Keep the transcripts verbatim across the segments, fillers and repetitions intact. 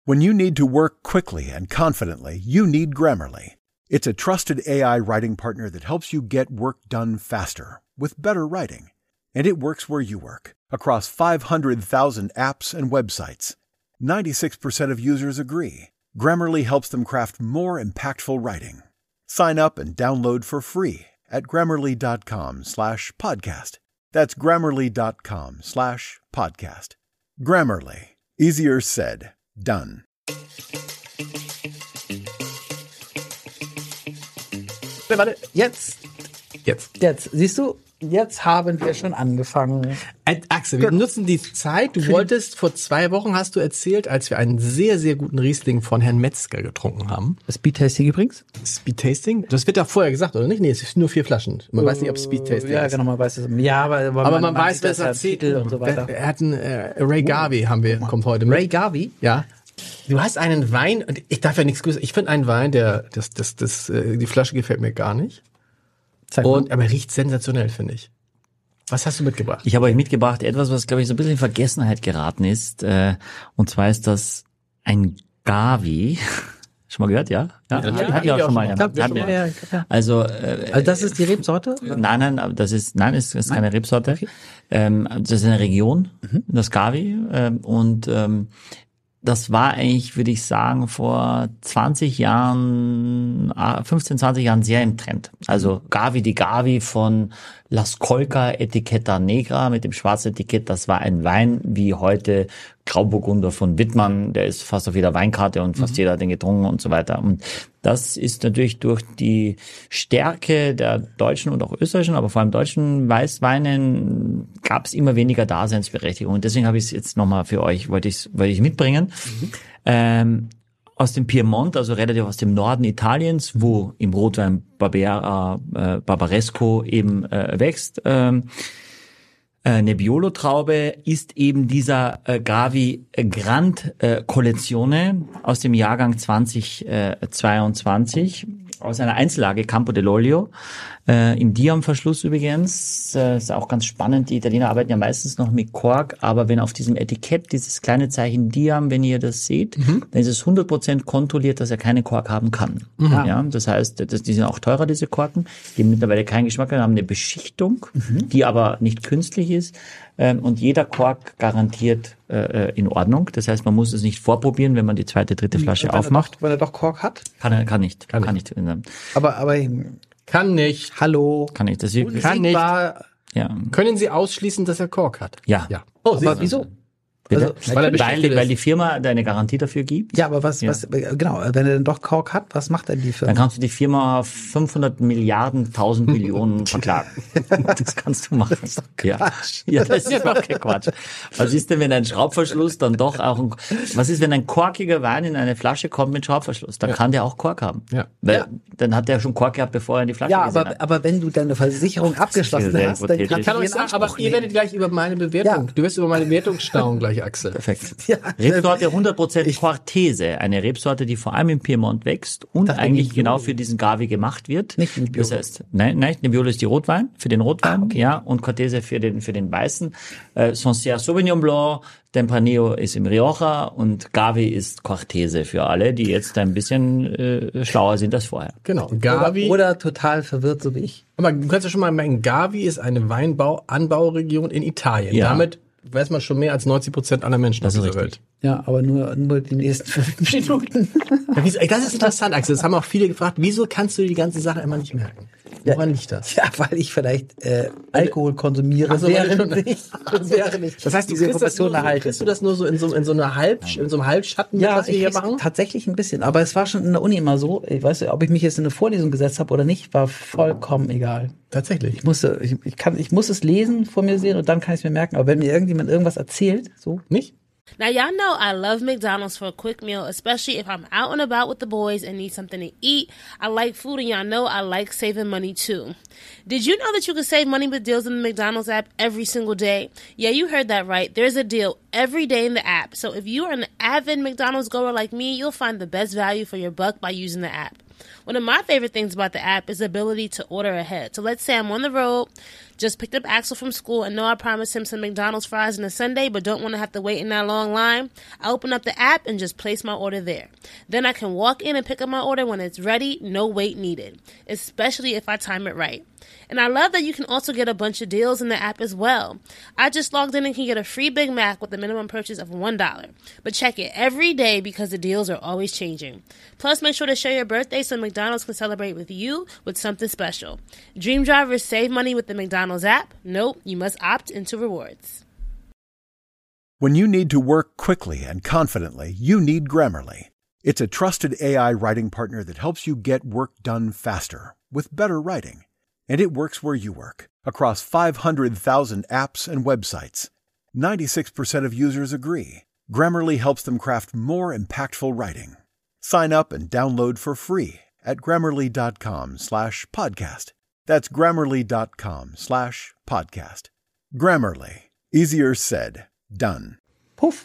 When you need to work quickly and confidently, you need Grammarly. It's a trusted A I writing partner that helps you get work done faster with better writing. And it works where you work, across five hundred thousand apps and websites. ninety-six percent of users agree. Grammarly helps them craft more impactful writing. Sign up and download for free at grammarly.com slash podcast. That's grammarly.com slash podcast. Grammarly. Easier said, done. Warte, jetzt. Jetzt. Jetzt. Siehst du, jetzt haben wir schon angefangen. Äh, Axel, wir nutzen die Zeit. Du wolltest, vor zwei Wochen hast du erzählt, als wir einen sehr, sehr guten Riesling von Herrn Metzger getrunken haben. Speed-Tasting übrigens? Speed-Tasting? Das wird da vorher gesagt, oder nicht? Nee, es ist nur vier Flaschen. Man uh, weiß nicht, ob es Speed-Tasting ja, ist. Ja, genau, man weiß es. Ja, aber, aber, aber man, man, man weiß, wer es erzählt. Und so weiter. Er hat einen äh, Ray Garvey, haben wir, kommt heute mit. Ray Garvey? Ja. Du hast einen Wein, und ich darf ja nichts grüßen. Ich finde einen Wein, der, das, das, das, äh, die Flasche gefällt mir gar nicht. Zeig und, mal. Aber riecht sensationell, finde ich. Was hast du mitgebracht? Ich habe euch mitgebracht etwas, was, glaube ich, so ein bisschen in Vergessenheit geraten ist. Äh, und zwar ist das ein Gavi. Schon mal gehört, ja? Ja, ja, ja hatte ich auch schon mal. Glaub, ja. Ja, ja. Also, äh, also das ist die Rebsorte? Nein, nein, das ist, nein, es ist keine Rebsorte. Okay. Ähm, das ist eine Region, mhm. das Gavi. Ähm, und ähm, das war eigentlich, würde ich sagen, vor zwanzig Jahren, fünfzehn, zwanzig Jahren sehr im Trend. Also Gavi di Gavi von Las Colca Etiqueta Negra mit dem schwarzen Etikett. Das war ein Wein wie heute Grauburgunder von Wittmann. Der ist fast auf jeder Weinkarte und fast mhm. jeder hat den getrunken und so weiter. Und das ist natürlich durch die Stärke der deutschen und auch österreichischen, aber vor allem deutschen Weißweinen gab es immer weniger Daseinsberechtigung. Und deswegen habe ich es jetzt nochmal für euch, wollte ich wollte ich mitbringen. Mhm. Ähm, aus dem Piemont, also relativ aus dem Norden Italiens, wo im Rotwein Barbera, äh, Barbaresco eben äh, wächst. Ähm, äh, Nebbiolo-Traube ist eben dieser äh, Gavi Grand äh, Collezione aus dem Jahrgang zwanzig zweiundzwanzig. Aus einer Einzellage Campo dell'Olio, äh, im Diam-Verschluss übrigens. Äh, ist auch ganz spannend, die Italiener arbeiten ja meistens noch mit Kork, aber wenn auf diesem Etikett dieses kleine Zeichen Diam, wenn ihr das seht, mhm. dann ist es hundert Prozent kontrolliert, dass er keine Kork haben kann. Mhm. Ja, das heißt, das, die sind auch teurer, diese Korken, die haben mittlerweile keinen Geschmack, haben eine Beschichtung, mhm. die aber nicht künstlich ist. Ähm, und jeder Kork garantiert äh, in Ordnung. Das heißt, man muss es nicht vorprobieren, wenn man die zweite, dritte Flasche wenn aufmacht. Er doch, wenn er doch Kork hat? Kann er, kann nicht. Kann, kann nicht. nicht. Aber, aber, kann nicht. Hallo. Kann nicht. Das kann nicht. Ja. Können Sie ausschließen, dass er Kork hat? Ja. ja. Oh, aber wieso? Also, weil, weil, weil die Firma eine Garantie dafür gibt. Ja, aber was, ja. was, genau, wenn er dann doch Kork hat, was macht denn die Firma? Dann kannst du die Firma fünfhundert Milliarden, tausend Millionen verklagen. Das kannst du machen. Das ist doch Quatsch. Ja, ja, das ist doch kein Quatsch. Was ist denn, wenn ein Schraubverschluss dann doch auch ein, was ist, wenn ein korkiger Wein in eine Flasche kommt mit Schraubverschluss? Dann ja. kann der auch Kork haben. Ja. Weil, ja. dann hat der schon Kork gehabt, bevor er in die Flasche ja, gesehen aber, hat. aber wenn du deine Versicherung abgeschlossen hast, dann kannst kann du euch sagen, aber ihr werdet gleich über meine Bewertung, ja. du wirst über meine Bewertung staunen gleich, Axel. Perfekt. Ja, Rebsorte hundert Prozent Cortese, eine Rebsorte, die vor allem im Piemont wächst und eigentlich genau für diesen Gavi gemacht wird. Nicht Nebbiolo. Das heißt, nein, nein, Nebbiolo ist die Rotwein, für den Rotwein, ah, okay. ja, und Cortese für den für den Weißen. Äh, Sancerre Sauvignon Blanc, Tempranillo ist im Rioja und Gavi ist Cortese für alle, die jetzt ein bisschen äh, schlauer sind als vorher. Genau, Gavi. Oder, oder total verwirrt, so wie ich. Aber du kannst ja schon mal merken, Gavi ist eine Weinbau-Anbauregion in Italien. Ja. Damit weiß man schon mehr als neunzig Prozent aller Menschen das auf dieser Welt. Ja, aber nur, nur die nächsten fünf Minuten. Das ist interessant, Axel. Das haben auch viele gefragt. Wieso kannst du die ganze Sache immer nicht merken? Woran ja, liegt das? Ja, weil ich vielleicht äh, Alkohol konsumiere, also, während ich, während ich das heißt, du diese kriegst das, nur, erhalte. kriegst du das nur so in so, in so einer Halb, in so einem Halbschatten, ja, was wir hier machen? Tatsächlich ein bisschen. Aber es war schon in der Uni immer so. Ich weiß nicht, ob ich mich jetzt in eine Vorlesung gesetzt habe oder nicht, war vollkommen egal. Tatsächlich. Ich musste, ich, ich kann, ich muss es lesen, vor mir sehen und dann kann ich es mir merken. Aber wenn mir irgendjemand irgendwas erzählt, so nicht. Now, y'all know I love McDonald's for a quick meal, especially if I'm out and about with the boys and need something to eat. I like food, and y'all know I like saving money, too. Did you know that you can save money with deals in the McDonald's app every single day? Yeah, you heard that right. There's a deal every day in the app. So if you are an avid McDonald's goer like me, you'll find the best value for your buck by using the app. One of my favorite things about the app is the ability to order ahead. So let's say I'm on the road, Just picked up Axel from school and know I promised him some McDonald's fries and a sundae, but don't want to have to wait in that long line. I open up the app and just place my order there. Then I can walk in and pick up my order when it's ready, no wait needed, especially if I time it right. And I love that you can also get a bunch of deals in the app as well. I just logged in and can get a free Big Mac with a minimum purchase of one dollar. But check it every day because the deals are always changing. Plus, make sure to share your birthday so McDonald's can celebrate with you with something special. Dream drivers save money with the McDonald's app. Nope, you must opt into rewards. When you need to work quickly and confidently, you need Grammarly. It's a trusted A I writing partner that helps you get work done faster with better writing. And it works where you work, across five hundred thousand apps and websites. ninety-six percent of users agree. Grammarly helps them craft more impactful writing. Sign up and download for free at grammarly.com slash podcast. That's grammarly.com slash podcast. Grammarly. Easier said, done. Puff.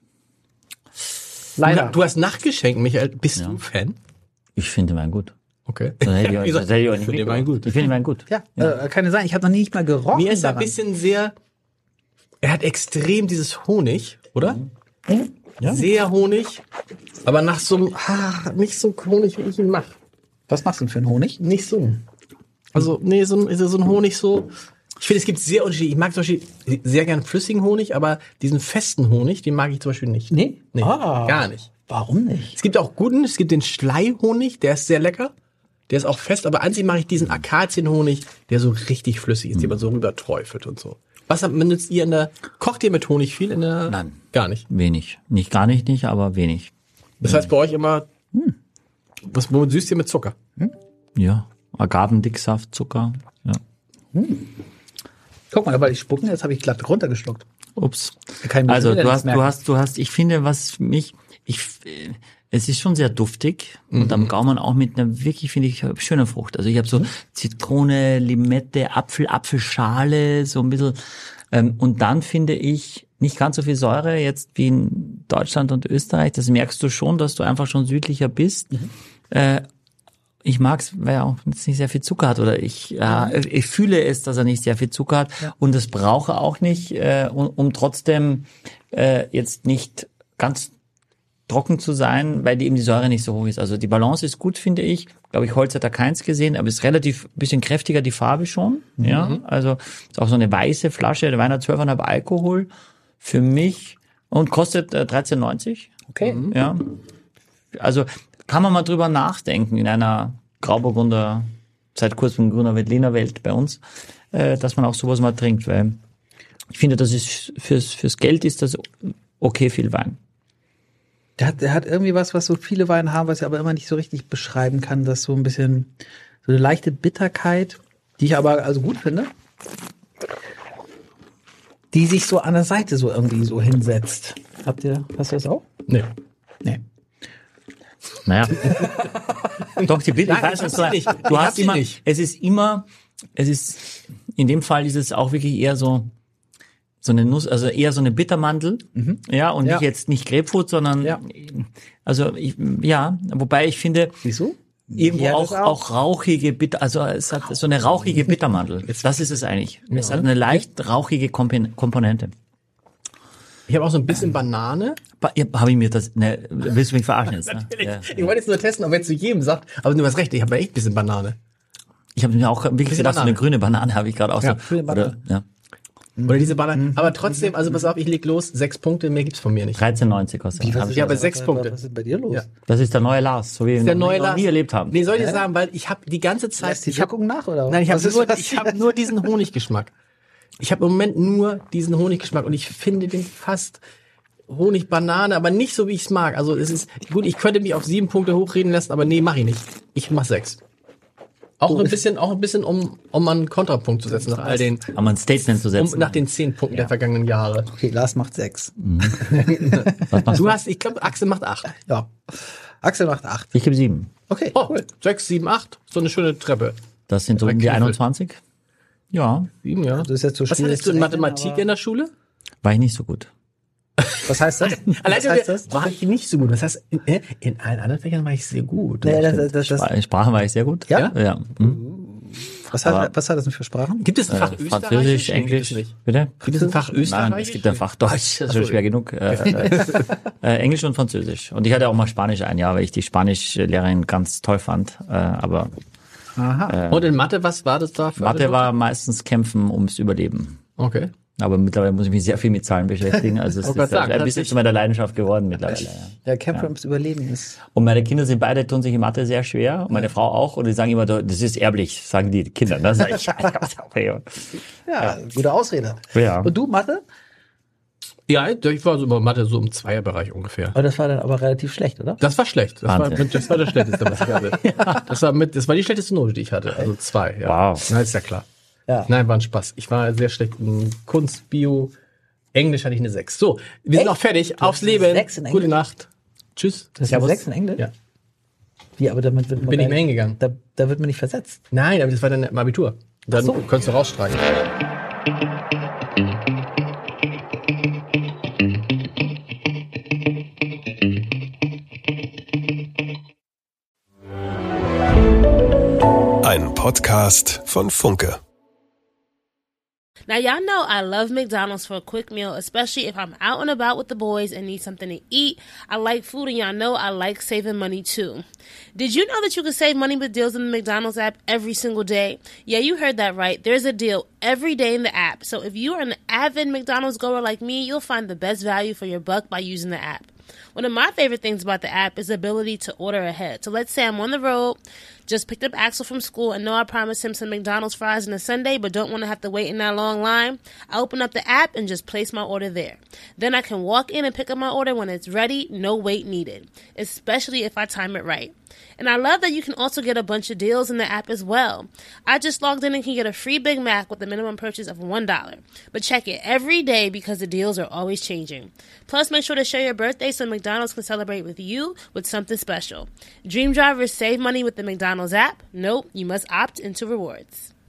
Leider. Du hast nachgeschenkt, Michael. Bist Ja. du Fan? Ich finde meinen gut. Okay. Das hätte ich euch, das hätte ich euch nicht Ich finde meinen gut. Ich finde meinen gut. Ja, Äh, kann ja sein. Ich habe noch nicht mal gerochen. Mir ist er ein daran. bisschen sehr, er hat extrem dieses Honig, oder? Ja. Sehr Honig, aber nach so einem, ah, nicht so Honig, wie ich ihn mache. Was machst du denn für einen Honig? Nicht so. Also, nee, so ein, so ein Honig so. Ich finde, es gibt sehr Unterschiede. Ich mag zum Beispiel sehr gern flüssigen Honig, aber diesen festen Honig, den mag ich zum Beispiel nicht. Nee? Nee, Ah. gar nicht. Warum nicht? Es gibt auch guten, es gibt den Schleihonig, der ist sehr lecker. Der ist auch fest, aber an sich mache ich diesen Akazienhonig, der so richtig flüssig ist, den man so rüber träufelt und so. Was benutzt ihr in der, kocht ihr mit Honig viel in der? Nein. Gar nicht. Wenig. Nicht gar nicht, nicht, aber wenig. Das heißt bei euch immer, was, womit süßt ihr mit Zucker? Ja. Agavendicksaft, Zucker. Ja. Guck mal, weil ich spucken, jetzt habe ich glatt runtergeschluckt. Ups. Kein Also Mittel, du das hast, merken. du hast, du hast, ich finde, was mich, ich, äh, es ist schon sehr duftig und am Gaumen auch mit einer wirklich, finde ich, schönen Frucht. Also ich habe so Zitrone, Limette, Apfel, Apfelschale, so ein bisschen. Ähm, und dann finde ich nicht ganz so viel Säure jetzt wie in Deutschland und Österreich. Das merkst du schon, dass du einfach schon südlicher bist. Äh, ich mag's, weil er auch jetzt nicht sehr viel Zucker hat oder ich, ja, ich fühle es, dass er nicht sehr viel Zucker hat und das brauche auch nicht, äh, um, um trotzdem äh, jetzt nicht ganz trocken zu sein, weil die eben die Säure nicht so hoch ist. Also die Balance ist gut, finde ich. Glaube ich, Holz hat da keins gesehen, aber ist relativ bisschen kräftiger die Farbe schon. Mhm. Ja, also ist auch so eine weiße Flasche. Der Wein hat zwölf Komma fünf Alkohol für mich und kostet äh, dreizehn neunzig. Okay. Ja, also kann man mal drüber nachdenken in einer Grauburgunder, seit kurzem grüner Veltliner Welt bei uns, äh, dass man auch sowas mal trinkt, weil ich finde, das ist fürs fürs Geld ist das okay viel Wein. Der hat, der hat irgendwie was, was so viele Weine haben, was ich aber immer nicht so richtig beschreiben kann. Das so ein bisschen, so eine leichte Bitterkeit, die ich aber also gut finde. Die sich so an der Seite so irgendwie so hinsetzt. Habt ihr, hast du das auch? Nee. Nee. Naja. Doch, die Bitte, ich Nein, weiß, ich was hab du sie nicht. Du Ich hab hast sie immer, nicht. es ist immer, es ist, in dem Fall ist es auch wirklich eher so, so eine Nuss, also eher so eine Bittermandel, ja, und Ja. nicht jetzt nicht Grapefruit, sondern, Ja. also, ich, ja, wobei ich finde, Wieso? irgendwo Ja, auch, das auch rauchige Bitter, also es hat so eine rauchige Bittermandel. Das ist es eigentlich. Es hat eine leicht rauchige Kompen- Komponente. Ich habe auch so ein bisschen Banane. Ba- ja, Habe ich mir das, ne, willst du mich verarschen jetzt, ne? Ja. Ich wollte jetzt nur testen, ob er zu jedem sagt, aber du hast recht, ich habe echt ein bisschen Banane. Ich habe mir auch wirklich Bisschen gedacht, so eine Banane. grüne Banane habe ich gerade auch Ja, so. grüne Banane. Oder, ja. Oder diese Banane. Aber trotzdem, also pass auf, ich leg los, sechs Punkte, mehr gibt's von mir nicht. dreizehn neunzig kostet. was Hab ist ich ja bei auch. sechs Punkte. Was ist bei dir los? Ja. Das ist der neue Lars, so wie wir Der ihn neue noch Lars. nie erlebt haben. Nee, soll ich sagen, weil ich habe die ganze Zeit, Lässt die ich habe Wirkung nach, oder? Nein, ich habe Was ist nur, passiert? ich habe nur diesen Honiggeschmack. Ich habe im Moment nur diesen Honiggeschmack und ich finde den fast Honig-Banane, aber nicht so, wie ich es mag. Also es ist gut, ich könnte mich auf sieben Punkte hochreden lassen, aber nee, mache ich nicht. Ich mach sechs. Auch ein bisschen, auch ein bisschen, um, um mal einen Kontrapunkt zu setzen nach all den, Aber ein Statement zu um, setzen. nach den zehn Punkten der vergangenen Jahre. Okay, Lars macht sechs. Was machst Du du? hast, ich glaube, Axel macht acht. Ja. Axel macht acht. Ich gebe sieben. Okay, Oh, cool. sechs, sieben, acht. So eine schöne Treppe. Das sind so Bei um die Kiefel. einundzwanzig. Ja, Sieben, ja. Das ist jetzt so Was schwierig hattest du in zu rechnen, Mathematik aber- in der Schule? war ich nicht so gut. Was heißt das? Allein Was heißt das? war ich nicht so gut. Das heißt, in, äh, in allen anderen Fächern war ich sehr gut. Nee, das, das, das, das, Spra- Sprache war ich sehr gut. Ja? Ja. Hm. Was hat, Aber- was hat das denn für Sprachen? Gibt es ein Fach Äh, Österreichisch? Französisch, Nee, gibt es Englisch. nicht. Bitte? Gibt es ein Fach Österreichisch? Nein, es gibt ein Fach Deutsch, das ist Ach schon so, schwer genug. Äh, äh, äh, Englisch und Französisch. Und ich hatte auch mal Spanisch ein Jahr, weil ich die Spanischlehrerin ganz toll fand. Äh, aber Aha. Und in Mathe, was war das da für Mathe eine war meistens Kämpfen ums Überleben. Note? Okay. Aber mittlerweile muss ich mich sehr viel mit Zahlen beschäftigen. Also es Oh ist Gott, sagen, ein das bisschen ist- zu meiner Leidenschaft geworden mittlerweile. Ja. Ja, Kämpfe ums Überleben ist. Und meine Kinder sind beide, tun sich in Mathe sehr schwer. Und meine Frau auch. Und die sagen immer, das ist erblich, sagen die Kinder. Das sag ich, okay. Ja, gute Ausrede. Ja. Und du, Mathe? Ja, ich war so bei Mathe so im Zweierbereich ungefähr. Aber das war dann aber relativ schlecht, oder? Das war schlecht. Das war, Wahnsinn. mit, das war das Schlechteste, was ich hatte. Das war mit, das war die schlechteste Note, die ich hatte. Also zwei. Ja. Wow. Na, ist ja klar. Ja. Nein, war ein Spaß. Ich war sehr schlecht in Kunst, Bio, Englisch hatte ich eine sechs. So, wir sind Echt? auch fertig. Du Aufs hast eine Leben. sechs in Gute Englisch? Nacht. Tschüss. Das ist eine sechs in Englisch? Ja. Wie, aber damit wird man Bin gar ich mehr hingegangen. Da, da wird man nicht versetzt. Nein, aber das war dann im Abitur. Dann Ach so. kannst du rausstreichen. Ein Podcast von Funke. Now, y'all know I love McDonald's for a quick meal, especially if I'm out and about with the boys and need something to eat. I like food, and y'all know I like saving money too. Did you know that you can save money with deals in the McDonald's app every single day? Yeah, you heard that right. There's a deal every day in the app. So if you are an avid McDonald's goer like me, you'll find the best value for your buck by using the app. One of my favorite things about the app is the ability to order ahead. So let's say I'm on the road, just picked up Axel from school, and know I promised him some McDonald's fries on a Sunday, but don't want to have to wait in that long line. I open up the app and just place my order there. Then I can walk in and pick up my order when it's ready, no wait needed, especially if I time it right. And I love that you can also get a bunch of deals in the app as well. I just logged in and can get a free Big Mac with a minimum purchase of one dollar. But check it every day because the deals are always changing. Plus, make sure to share your birthday so McDonald's can celebrate with you with something special. Dream drivers save money with the McDonald's app? Nope, you must opt into rewards.